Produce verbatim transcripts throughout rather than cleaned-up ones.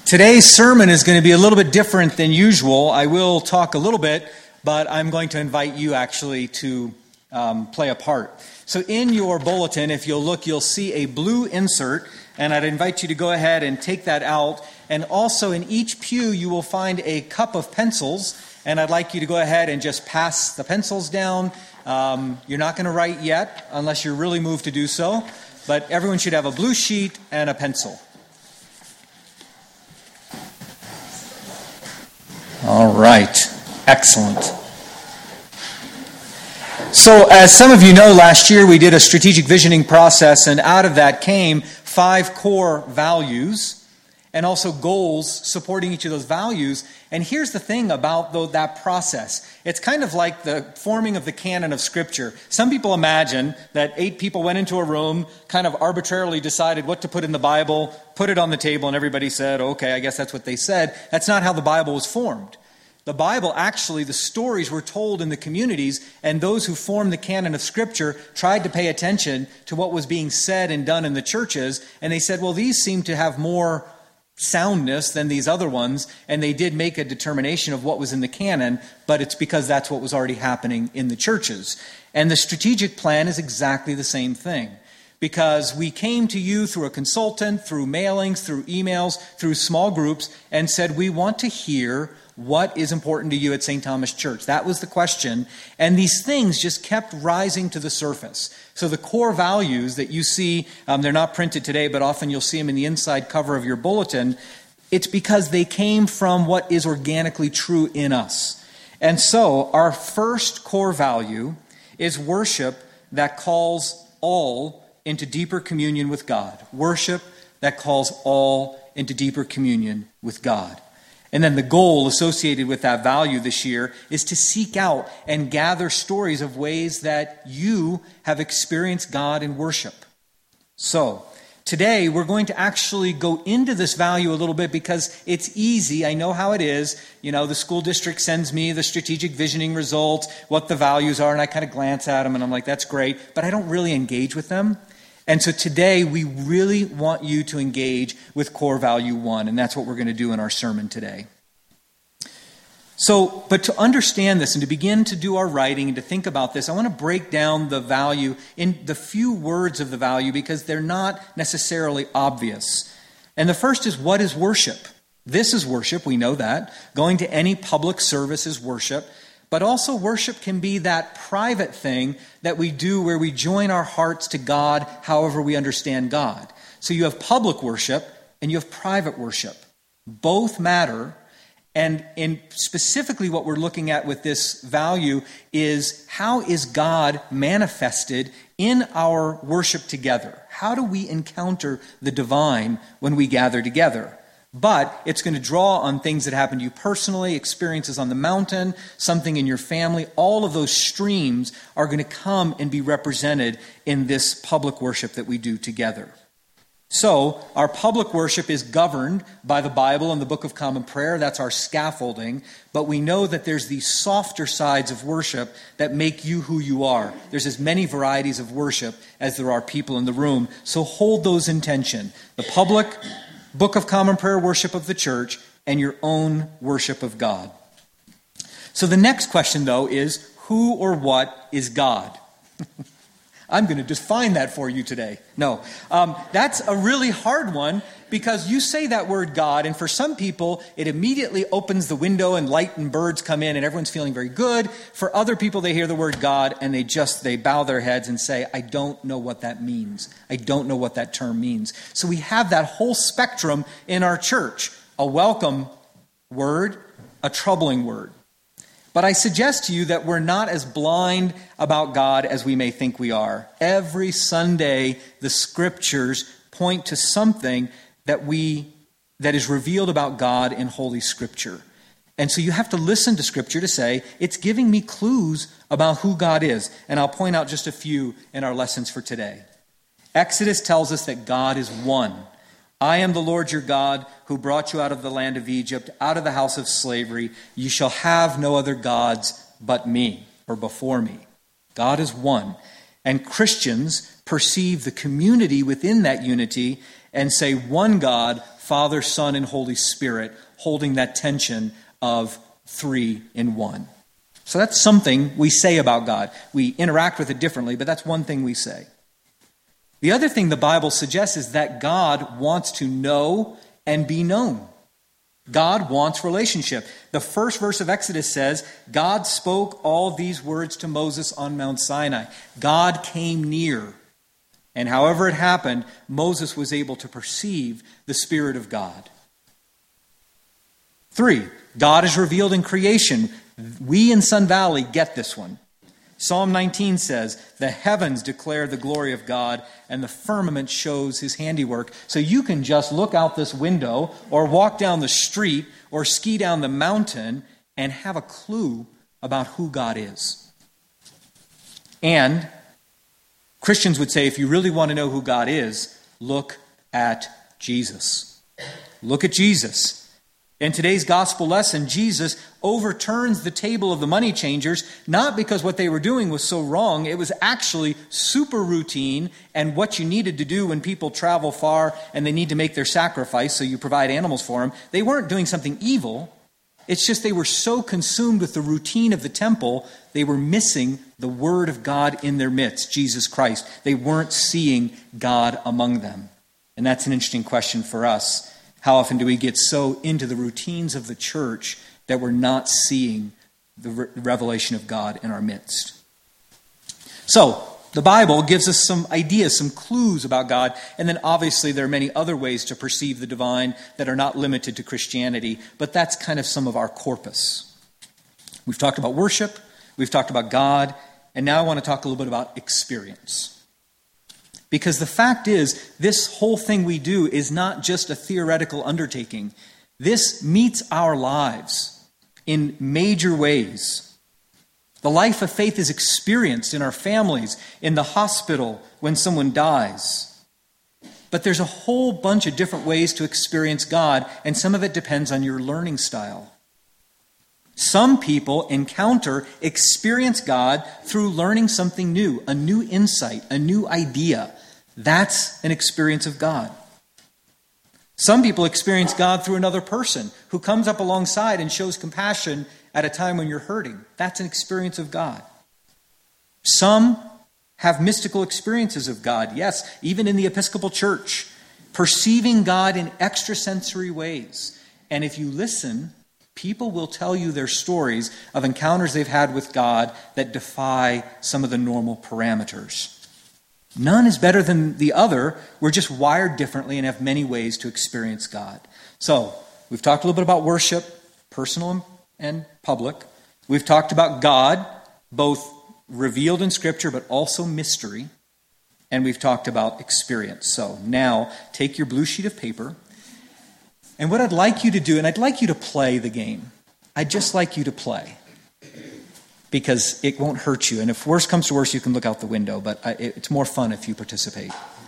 Today's sermon is going to be a little bit different than usual. I will talk a little bit, but I'm going to invite you actually to um, play a part. So in your bulletin, if you'll look, you'll see a blue insert, and I'd invite you to go ahead and take that out. And also in each pew, you will find a cup of pencils, and I'd like you to go ahead and just pass the pencils down. Um, you're not going to write yet, unless you're really moved to do so, but everyone should have a blue sheet and a pencil. All right. Excellent. So, as some of you know, last year we did a strategic visioning process, and out of that came five core values and also goals supporting each of those values. And here's the thing about though, that process. It's kind of like the forming of the canon of Scripture. Some people imagine that eight people went into a room, kind of arbitrarily decided what to put in the Bible, put it on the table, and everybody said, okay, I guess that's what they said. That's not how the Bible was formed. The Bible, actually, the stories were told in the communities, and those who formed the canon of Scripture tried to pay attention to what was being said and done in the churches, and they said, well, these seem to have more soundness than these other ones, and they did make a determination of what was in the canon, but it's because that's what was already happening in the churches. And the strategic plan is exactly the same thing, because we came to you through a consultant, through mailings, through emails, through small groups, and said, we want to hear what is important to you at Saint Thomas Church. That was the question, and these things just kept rising to the surface. So the core values that you see, um, they're not printed today, but often you'll see them in the inside cover of your bulletin. It's because they came from what is organically true in us. And so our first core value is worship that calls all into deeper communion with God. Worship that calls all into deeper communion with God. And then the goal associated with that value this year is to seek out and gather stories of ways that you have experienced God in worship. So, today we're going to actually go into this value a little bit because it's easy. I know how it is. You know, the school district sends me the strategic visioning results, what the values are, and I kind of glance at them and I'm like, that's great, but I don't really engage with them. And so today we really want you to engage with core value one, and that's what we're going to do in our sermon today. So, but to understand this and to begin to do our writing and to think about this, I want to break down the value in the few words of the value because they're not necessarily obvious. And the first is, what is worship? This is worship, we know that. Going to any public service is worship. But also worship can be that private thing that we do where we join our hearts to God however we understand God. So you have public worship and you have private worship. Both matter. And in specifically what we're looking at with this value is, how is God manifested in our worship together? How do we encounter the divine when we gather together? But it's going to draw on things that happen to you personally, experiences on the mountain, something in your family. All of those streams are going to come and be represented in this public worship that we do together. So, our public worship is governed by the Bible and the Book of Common Prayer. That's our scaffolding. But we know that there's these softer sides of worship that make you who you are. There's as many varieties of worship as there are people in the room. So hold those in tension. The public Book of Common Prayer worship of the church, and your own worship of God. So the next question, though, is who or what is God? I'm going to define that for you today. No, um, that's a really hard one because you say that word God, and for some people, it immediately opens the window and light and birds come in and everyone's feeling very good. For other people, they hear the word God and they just, they bow their heads and say, I don't know what that means. I don't know what that term means. So we have that whole spectrum in our church. A welcome word, a troubling word. But I suggest to you that we're not as blind about God as we may think we are. Every Sunday, the Scriptures point to something that we that is revealed about God in Holy Scripture. And so you have to listen to Scripture to say, it's giving me clues about who God is. And I'll point out just a few in our lessons for today. Exodus tells us that God is one. I am the Lord your God who brought you out of the land of Egypt, out of the house of slavery. You shall have no other gods but me, or before me. God is one. And Christians perceive the community within that unity and say one God, Father, Son, and Holy Spirit, holding that tension of three in one. So that's something we say about God. We interact with it differently, but that's one thing we say. The other thing the Bible suggests is that God wants to know and be known. God wants relationship. The first verse of Exodus says, God spoke all these words to Moses on Mount Sinai. God came near. And however it happened, Moses was able to perceive the Spirit of God. Three, God is revealed in creation. We in Sun Valley get this one. Psalm nineteen says, the heavens declare the glory of God, and the firmament shows his handiwork. So you can just look out this window, or walk down the street, or ski down the mountain, and have a clue about who God is. And Christians would say, if you really want to know who God is, look at Jesus. Look at Jesus. In today's gospel lesson, Jesus overturns the table of the money changers, not because what they were doing was so wrong. It was actually super routine and what you needed to do when people travel far and they need to make their sacrifice, so you provide animals for them. They weren't doing something evil. It's just they were so consumed with the routine of the temple, they were missing the Word of God in their midst, Jesus Christ. They weren't seeing God among them. And that's an interesting question for us. How often do we get so into the routines of the church that we're not seeing the re- revelation of God in our midst? So, the Bible gives us some ideas, some clues about God, and then obviously there are many other ways to perceive the divine that are not limited to Christianity, but that's kind of some of our corpus. We've talked about worship, we've talked about God, and now I want to talk a little bit about experience. Because the fact is, this whole thing we do is not just a theoretical undertaking. This meets our lives in major ways. The life of faith is experienced in our families, in the hospital, when someone dies. But there's a whole bunch of different ways to experience God, and some of it depends on your learning style. Some people encounter, experience God through learning something new, a new insight, a new idea. That's an experience of God. Some people experience God through another person who comes up alongside and shows compassion at a time when you're hurting. That's an experience of God. Some have mystical experiences of God. Yes, even in the Episcopal Church, perceiving God in extrasensory ways. And if you listen, people will tell you their stories of encounters they've had with God that defy some of the normal parameters. None is better than the other. We're just wired differently and have many ways to experience God. So, we've talked a little bit about worship, personal and public. We've talked about God, both revealed in Scripture, but also mystery. And we've talked about experience. So, now, take your blue sheet of paper. And what I'd like you to do, and I'd like you to play the game. I'd just like you to play. Because it won't hurt you. And if worse comes to worse, you can look out the window. But it's more fun if you participate.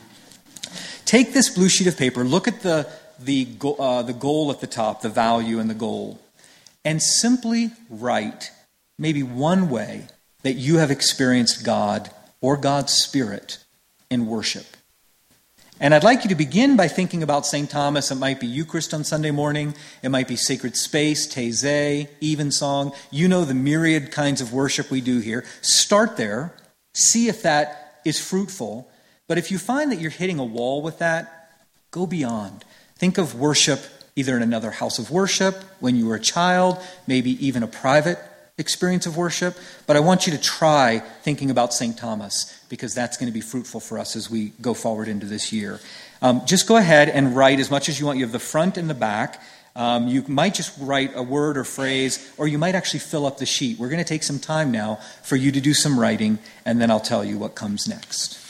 Take this blue sheet of paper. Look at the, the, uh, the goal at the top, the value and the goal. And simply write maybe one way that you have experienced God or God's Spirit in worship. And I'd like you to begin by thinking about Saint Thomas. It might be Eucharist on Sunday morning. It might be Sacred Space, Taizé, Evensong. You know the myriad kinds of worship we do here. Start there. See if that is fruitful. But if you find that you're hitting a wall with that, go beyond. Think of worship either in another house of worship, when you were a child, maybe even a private experience of worship. But I want you to try thinking about Saint Thomas, because that's going to be fruitful for us as we go forward into this year. Um, just go ahead and write as much as you want. You have the front and the back. Um, you might just write a word or phrase, or you might actually fill up the sheet. We're going to take some time now for you to do some writing, and then I'll tell you what comes next.